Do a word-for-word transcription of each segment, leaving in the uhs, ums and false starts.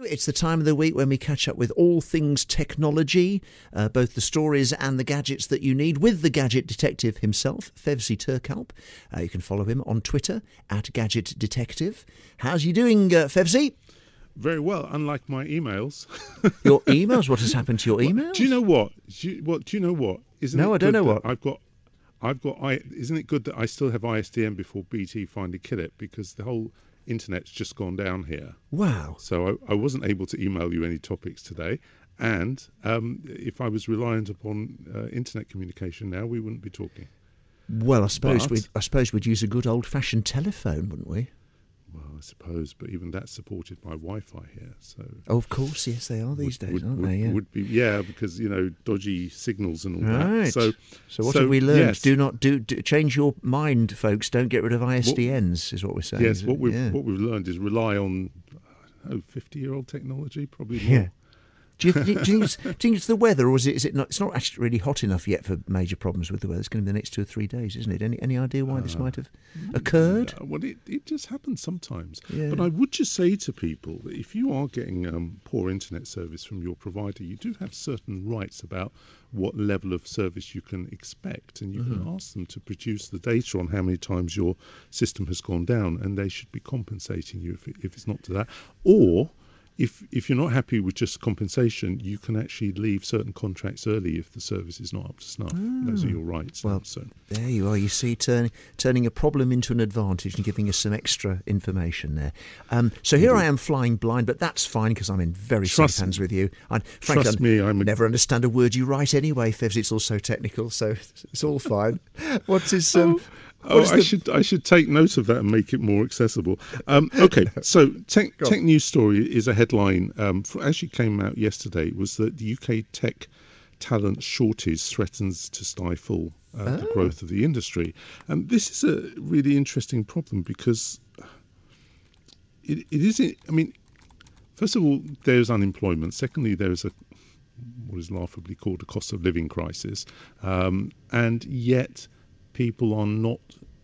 It's the time of the week when we catch up with all things technology, uh, both the stories and the gadgets that you need, with the gadget detective himself, Fevzi Turkalp. Uh, you can follow him on Twitter at Gadget Detective. How's you doing, uh, Fevzi? Very well, unlike my emails. Your emails? What has happened to your well, emails? Do you know what? Do you, what? Do you know what? Isn't no, it I don't know that what. I've got. I've got. I isn't it good that I still have I S D N before B T finally kill it, because the whole internet's just gone down here. Wow. So I, I wasn't able to email you any topics today, and um, if I was reliant upon uh, internet communication now, we wouldn't be talking. Well, I suppose But- we'd I suppose we'd use a good old-fashioned telephone, wouldn't we? Well, I suppose, but even that's supported by Wi-Fi here. So Oh, of course, yes, they are these would, days, would, aren't would, they? Yeah. would be yeah, because you know dodgy signals and all Right. that. So, So what so, have we learned? yes. Do not do, do change your mind, folks. Don't get rid of I S D Ns, is what we're saying. Yes, is what it? we've yeah. what we've learned is rely on I don't know, fifty-year-old technology, probably more. Yeah. Do you, do, you, do, you think it's, do you think it's the weather, or is it? Is it not? It's not actually really hot enough yet for major problems with the weather. It's going to be the next two or three days, isn't it? Any any idea why this Uh, might have occurred? Uh, well, it, it just happens sometimes. Yeah. But I would just say to people that if you are getting um, poor internet service from your provider, you do have certain rights about what level of service you can expect, and you Mm-hmm. can ask them to produce the data on how many times your system has gone down, and they should be compensating you if, it, if it's not to that. Or if if you're not happy with just compensation, you can actually leave certain contracts early if the service is not up to snuff. Those are your rights. Well, so. There you are. You see, turning turning a problem into an advantage and giving us some extra information there. Um, so here I am flying blind, but that's fine because I'm in very safe Trust- hands with you. I, frankly, trust I me, I'm a- never understand a word you write anyway, Fevs. It's all so technical, so it's all fine. What is um? Oh, what is I the- should I should take note of that and make it more accessible. Um, okay, so tech, Go on. tech news story is a headline. Um, for, actually came out yesterday. Was that the U K tech talent shortage threatens to stifle uh, the Oh. growth of the industry, and this is a really interesting problem because it, it isn't. I mean, first of all, there's unemployment. Secondly, there's a what is laughably called a cost of living crisis, um, and yet people are not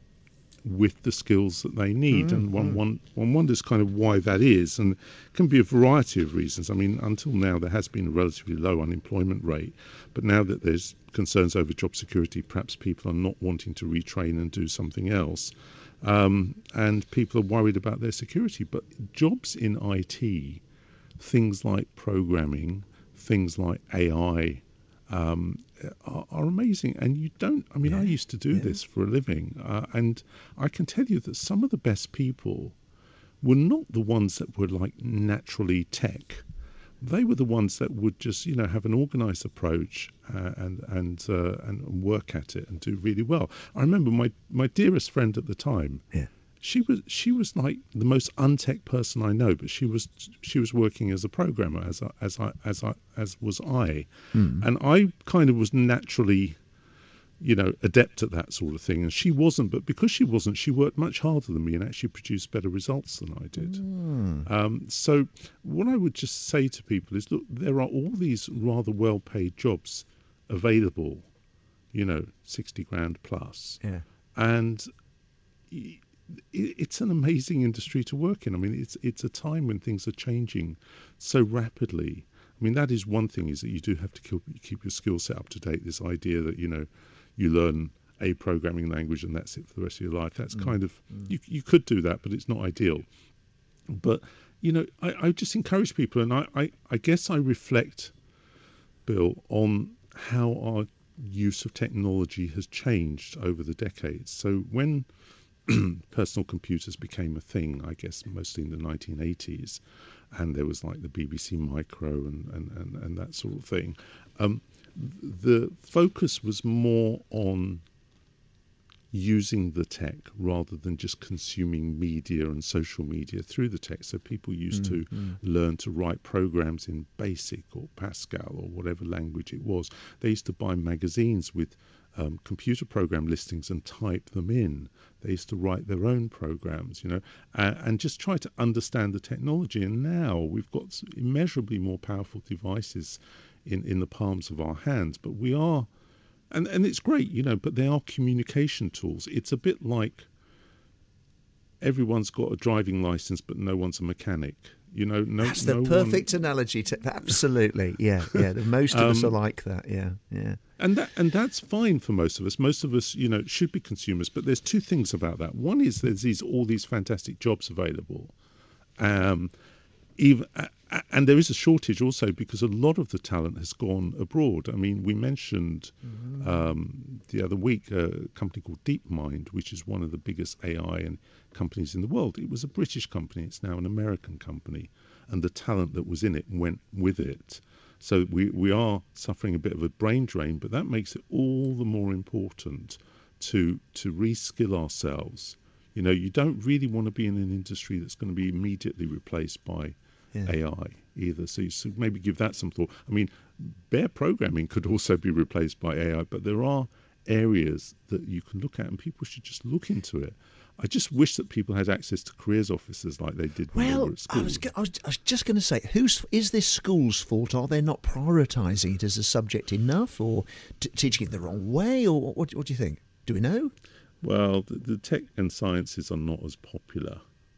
with the skills that they need, Mm, and one, one one wonders kind of why that is, and it can be a variety of reasons. I mean, until now there has been a relatively low unemployment rate, but now that there's concerns over job security, perhaps people are not wanting to retrain and do something else, um, and people are worried about their security. But jobs in I T, things like programming, things like A I, um, are, are amazing. And you don't, I mean, I Yeah, used to do yeah. this for a living, uh, and I can tell you that some of the best people were not the ones that were like naturally tech. They were the ones that would just, you know, have an organised approach uh, and and uh, and work at it and do really well. I remember my, my dearest friend at the time. Yeah. She was she was like the most untech person I know, but she was she was working as a programmer as I, as I, as I, as was I, Hmm. and I kind of was naturally, you know, adept at that sort of thing, and she wasn't. But because she wasn't, she worked much harder than me and actually produced better results than I did. Um, so what I would just say to people is, look, there are all these rather well-paid jobs available, you know, sixty grand plus, Yeah. and y- it- it's an amazing industry to work in. I mean, it's it's a time when things are changing so rapidly. I mean, that is one thing, is that you do have to keep, keep your skill set up to date. This idea that, you know, you learn a programming language and that's it for the rest of your life. That's kind of, you you could do that, but it's not ideal. But, you know, I, I just encourage people, and I, I, I guess I reflect, Bill, on how our use of technology has changed over the decades. So when personal computers became a thing, I guess mostly in the nineteen eighties, and there was like the B B C Micro and, and, and, and that sort of thing, um, the focus was more on using the tech rather than just consuming media and social media through the tech. So people used to learn to write programs in BASIC or Pascal or whatever language it was. They used to buy magazines with um, computer program listings and type them in. They used to write their own programs, you know, uh, and just try to understand the technology. And now we've got immeasurably more powerful devices in, in the palms of our hands, but we are And and it's great, you know, but they are communication tools. It's a bit like everyone's got a driving license, but no one's a mechanic. You know, no, that's the no perfect one... analogy. To, absolutely, yeah, yeah. Most of um, us are like that. Yeah, yeah. And that and that's fine for most of us. Most of us, you know, should be consumers. But there's two things about that. One is there's these all these fantastic jobs available, um, even and there is a shortage also because a lot of the talent has gone abroad. I mean, we mentioned mm-hmm. um, the other week a company called DeepMind, which is one of the biggest A I and companies in the world. It was a British company. It's now an American company, and the talent that was in it went with it. So we, we are suffering a bit of a brain drain, but that makes it all the more important to to reskill ourselves. You know, you don't really want to be in an industry that's going to be immediately replaced by yeah. A I either. So, you, so maybe give that some thought. I mean, bare programming could also be replaced by A I, but there are areas that you can look at, and people should just look into it. I just wish that people had access to careers officers like they did when well, they were at school. I was, I was, I was just going to say, who's, is this school's fault? Are they not prioritising it as a subject enough, or t- teaching it the wrong way, or what, what do you think? Do we know? Well, the, the tech and sciences are not as popular,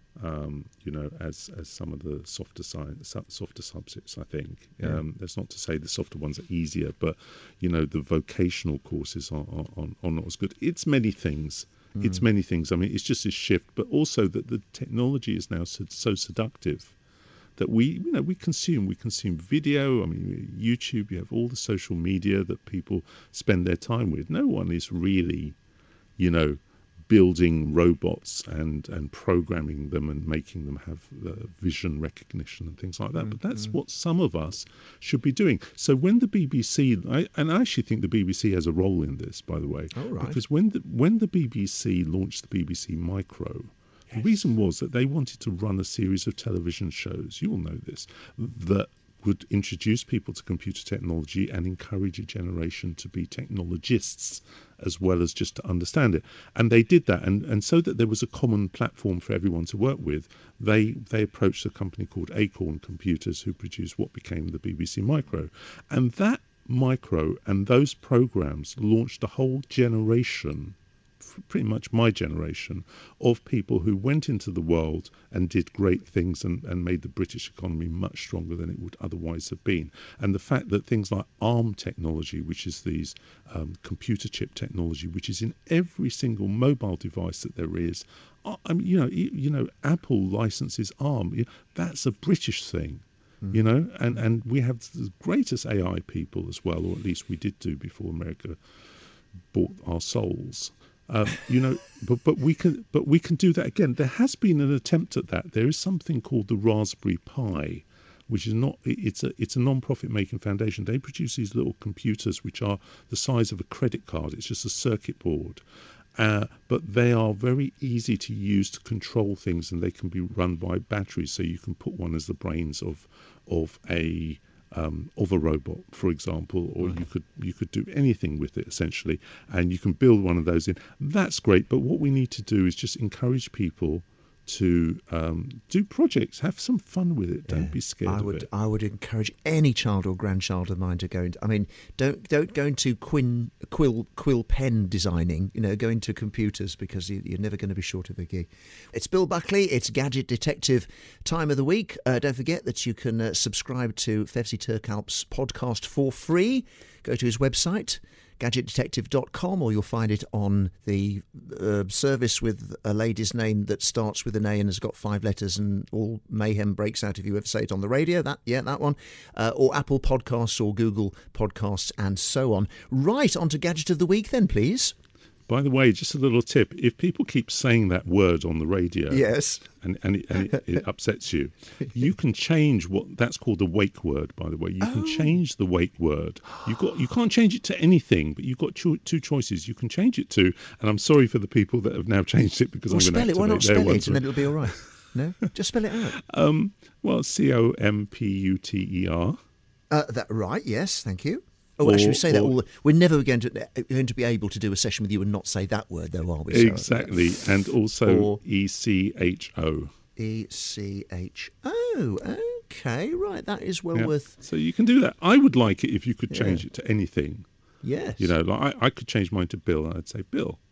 um, you know, as as some of the softer science, softer subjects. I think yeah. um, that's not to say the softer ones are easier, but you know, the vocational courses are are, are, are not as good. It's many things. Mm. It's many things. I mean, it's just a shift, but also that the technology is now so, so seductive that we, you know, we consume. We consume video. I mean, YouTube. You have all the social media that people spend their time with. No one is really, you know, building robots and, and programming them and making them have uh, vision recognition and things like that. Mm-hmm. But that's what some of us should be doing. So when the B B C, I, and I actually think the B B C has a role in this, by the way, oh, right. because when the, when the B B C launched the B B C Micro, yes. the reason was that they wanted to run a series of television shows, you all know this, that would introduce people to computer technology and encourage a generation to be technologists as well as just to understand it. And they did that. And, and so that there was a common platform for everyone to work with, they they approached a company called Acorn Computers, who produced what became the B B C Micro. And that Micro and those programs launched a whole generation, pretty much my generation, of people who went into the world and did great things and, and made the British economy much stronger than it would otherwise have been. And the fact that things like ARM technology, which is these um, computer chip technology, which is in every single mobile device that there is, I mean, you know, you, you know, Apple licenses ARM. That's a British thing. You know, and, and we have the greatest A I people as well, or at least we did do before America bought our souls. Um, you know, but but we can but we can do that again. There has been an attempt at that. There is something called the Raspberry Pi, which is not. It's a it's a non-profit making foundation. They produce these little computers which are the size of a credit card. It's just a circuit board. Uh, but they are very easy to use to control things, and they can be run by batteries. So you can put one as the brains of of a um, of a robot, for example, or right. you could you could do anything with it essentially, and you can build one of those in. That's great. But what we need to do is just encourage people to um, do projects, have some fun with it. Don't yeah, be scared I of would, it. I would encourage any child or grandchild of mine to go into. I mean, don't don't go into quin, quill quill pen designing. You know, go into computers, because you, you're never going to be short of a gig. It's Bill Buckley. It's Gadget Detective time of the week. Uh, don't forget that you can uh, subscribe to Fevzi Turkalp's podcast for free. Go to his website, gadget detective dot com, or you'll find it on the uh, service with a lady's name that starts with an A and has got five letters, and all mayhem breaks out if you ever say it on the radio. That yeah, that one. Uh, or Apple Podcasts or Google Podcasts and so on. Right, on to Gadget of the Week then, please. By the way, just a little tip. If people keep saying that word on the radio, yes, and, and, it, and it, it upsets you, you can change what that's called the wake word, by the way. You oh. can change the wake word. You got you can't change it to anything, but you've got cho- two choices. You can change it to, and I'm sorry for the people that have now changed it, because well, I'm going to spell it. Why not spell it, and then right. it'll be all right? No? Just spell it out. Um, well, C O M P U T E R. Uh, that right, yes, thank you. Oh, or, actually, we say or, that all the, we're never going to going to be able to do a session with you and not say that word, though, are we? Exactly, so, and also E C H O. E C H O. Okay, right. That is well yeah. worth. So you can do that. I would like it if you could change yeah. it to anything. Yes. You know, like I, I could change mine to Bill, and I'd say Bill.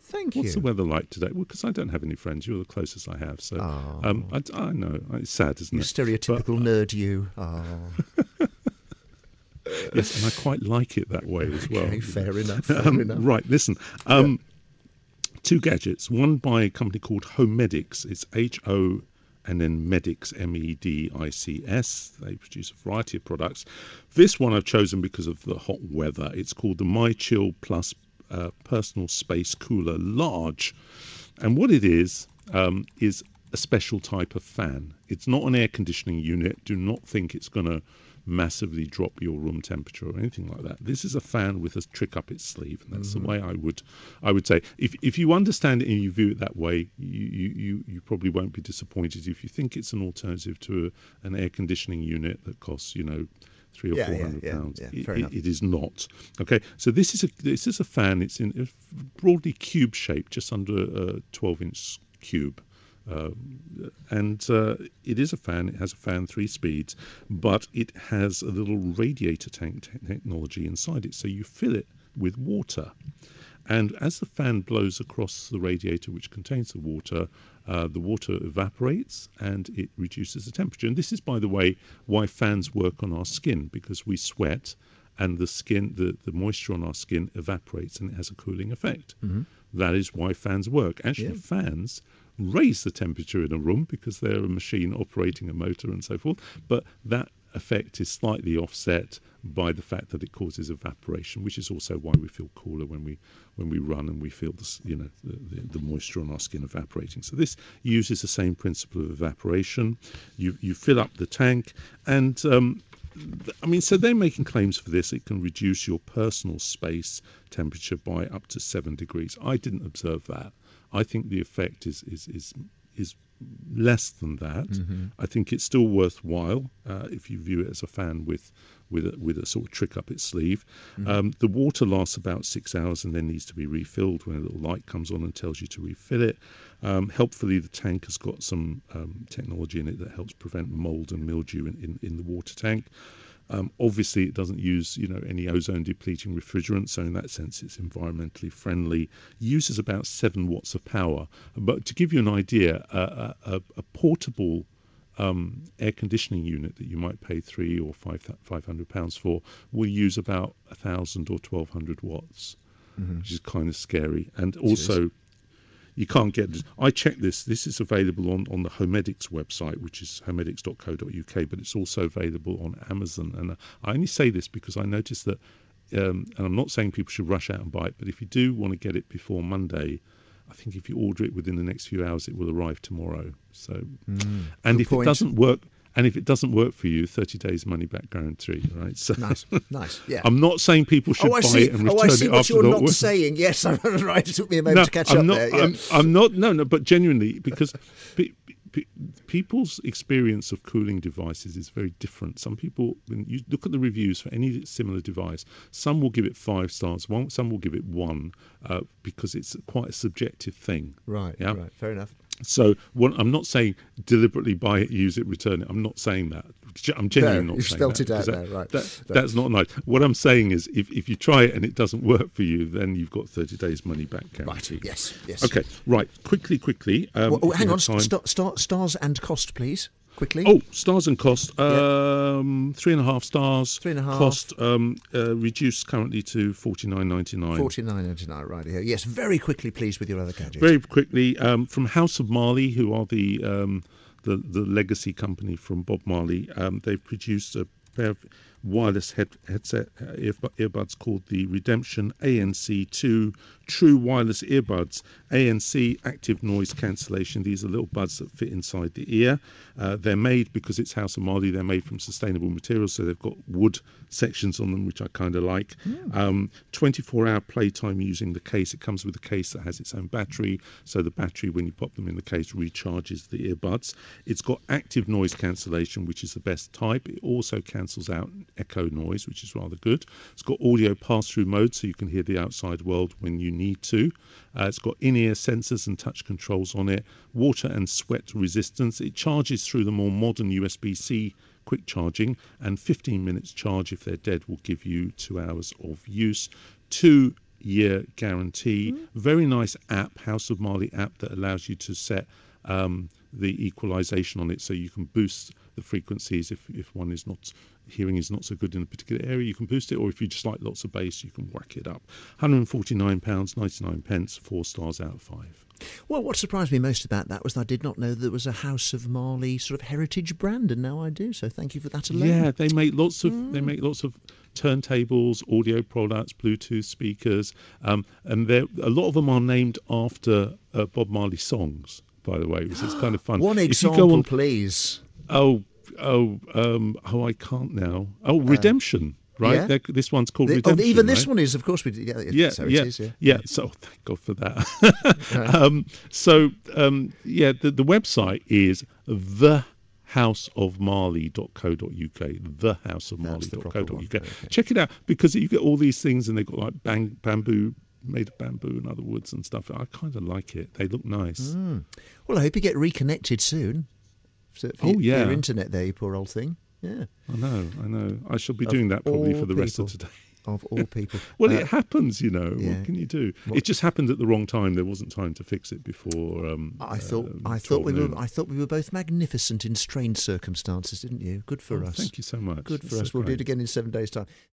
Thank What's you. the weather like today? Well, because I don't have any friends. You're the closest I have. So Oh. um, I, I know. It's sad, isn't You it? stereotypical But, nerd, you. Oh. yes, and I quite like it that way as well. Okay, fair enough. Fair Um, enough. right, listen. Um, two gadgets. One by a company called Homedics. It's H O and then Medics, M E D I C S. They produce a variety of products. This one I've chosen because of the hot weather. It's called the MyChill Plus uh, Personal Space Cooler Large. And what it is, um, is a special type of fan. It's not an air conditioning unit. Do not think it's going to massively drop your room temperature or anything like that. This is a fan with a trick up its sleeve, and that's mm-hmm. the way I would I would say. If if you understand it and you view it that way, you you, you probably won't be disappointed. If you think it's an alternative to a, an air conditioning unit that costs, you know, three or yeah, four yeah, hundred yeah, pounds, yeah, it, fair it, enough. it is not. Okay, so this is a this is a fan. It's in a broadly cube shaped, just under a twelve inch cube. Uh, and uh, it is a fan. It has a fan, three speeds, but it has a little radiator tank te- technology inside it. So you fill it with water, and as the fan blows across the radiator, which contains the water, uh, the water evaporates and it reduces the temperature. And this is, by the way, why fans work on our skin, because we sweat, and the skin, the, the moisture on our skin evaporates, and it has a cooling effect. Mm-hmm. That is why fans work. Actually, yeah. fans raise the temperature in a room because they're a machine operating a motor and so forth, but that effect is slightly offset by the fact that it causes evaporation, which is also why we feel cooler when we when we run and we feel the, you know the, the, the moisture on our skin evaporating. So this uses the same principle of evaporation. You you fill up the tank, and um, I mean, so they're making claims for this. It can reduce your personal space temperature by up to seven degrees. I didn't observe that. I think the effect is is is is less than that. Mm-hmm. I think it's still worthwhile uh, if you view it as a fan with with a, with a sort of trick up its sleeve. Mm-hmm. Um, the water lasts about six hours and then needs to be refilled when a little light comes on and tells you to refill it. Um, helpfully, the tank has got some um, technology in it that helps prevent mold and mildew in, in, in the water tank. Um, obviously, it doesn't use, you know, any ozone-depleting refrigerant, so in that sense, it's environmentally friendly. Uses about seven watts of power. But to give you an idea, a, a, a portable um, air conditioning unit that you might pay three or five five hundred pounds for will use about a thousand or twelve hundred watts, mm-hmm. which is kind of scary. And also, you can't get this. I checked this. This is available on, on the Homedics website, which is homedics dot co dot uk, but it's also available on Amazon. And uh, I only say this because I noticed that, um, and I'm not saying people should rush out and buy it, but if you do want to get it before Monday, I think if you order it within the next few hours, it will arrive tomorrow. So, mm, and if point. it doesn't work, and if it doesn't work for you, thirty days money back guarantee, right? So nice, nice, yeah. I'm not saying people should oh, I buy see. it and return oh, I see it what after you're the not work. saying. Yes, I'm right. It took me a moment no, to catch I'm up not, there. Yeah. I'm, I'm not. No, no. But genuinely, because pe- pe- people's experience of cooling devices is very different. Some people, when you look at the reviews for any similar device, some will give it five stars. One, some will give it one uh, because it's quite a subjective thing. Right. Yeah? Right. Fair enough. So what, I'm not saying deliberately buy it, use it, return it. I'm not saying that. I'm genuinely no, not you've saying spelt that. it out that, there, right. That, no. That's not nice. What I'm saying is if, if you try it and it doesn't work for you, then you've got thirty days money back guarantee. Right, yes, yes. Okay, right. Quickly, quickly. Um, well, oh, hang on. St- st- stars and cost, please. Quickly. Oh, stars and cost. Um, yep. Three and a half stars. Three and a half. Cost um, uh, reduced currently to forty-nine ninety-nine. forty-nine ninety-nine, right here. Yes, very quickly, please, with your other gadgets. Very quickly, um, from House of Marley, who are the um, the, the legacy company from Bob Marley, um, they've produced a pair of wireless head, headset uh, ear, earbuds called the Redemption A N C two True Wireless Earbuds. A N C, active noise cancellation. These are little buds that fit inside the ear. Uh, they're made, because it's House of Marley, they're made from sustainable materials, so they've got wood sections on them, which I kind of like. Mm. Um, twenty-four hour playtime using the case. It comes with a case that has its own battery, so the battery, when you pop them in the case, recharges the earbuds. It's got active noise cancellation, which is the best type. It also cancels out echo noise, which is rather good. It's got audio pass-through mode, so you can hear the outside world when you need to. Uh, it's got in-ear sensors and touch controls on it. Water and sweat resistance. It charges through the more modern U S B C quick charging, and fifteen minutes charge if they're dead will give you two hours of use. Two year guarantee. Mm. Very nice app, House of Marley app, that allows you to set um, the equalization on it, so you can boost the frequencies if, if one is not hearing is not so good in a particular area, you can boost it, or if you just like lots of bass, you can whack it up. one hundred forty-nine pounds ninety-nine, four stars out of five. Well, what surprised me most about that was that I did not know there was a House of Marley sort of heritage brand, and now I do. So thank you for that alone. Yeah, they make lots of mm. they make lots of turntables, audio products, Bluetooth speakers, um, and a lot of them are named after uh, Bob Marley songs. By the way, which is kind of fun. One if example, you go on, please. Oh, oh, um, oh! I can't now. Oh, Redemption. Uh, right, yeah. This one's called the, Redemption. Oh, even right? this one is, of course. We, yeah, yeah, so yeah, it is, yeah, yeah. So thank God for that. right. um, so um, yeah, the, the website is the house of marley dot co dot uk. the house of marley dot co dot uk. Okay. Check it out, because you get all these things, and they've got like bang, bamboo. made of bamboo and other woods and stuff. I kind of like it. They look nice. Mm. Well, I hope you get reconnected soon. So for oh, your, yeah. for your internet there, you poor old thing. Yeah. I know, I know. I shall be of doing that probably for the people, rest of today. Of all people. well, uh, it happens, you know. Yeah. What can you do? What? It just happened at the wrong time. There wasn't time to fix it before. Um, I thought, um, I thought we noon. were, I thought we were both magnificent in strange circumstances, didn't you? Good for oh, us. Thank you so much. Good for That's us. so We'll great. do it again in seven days' time.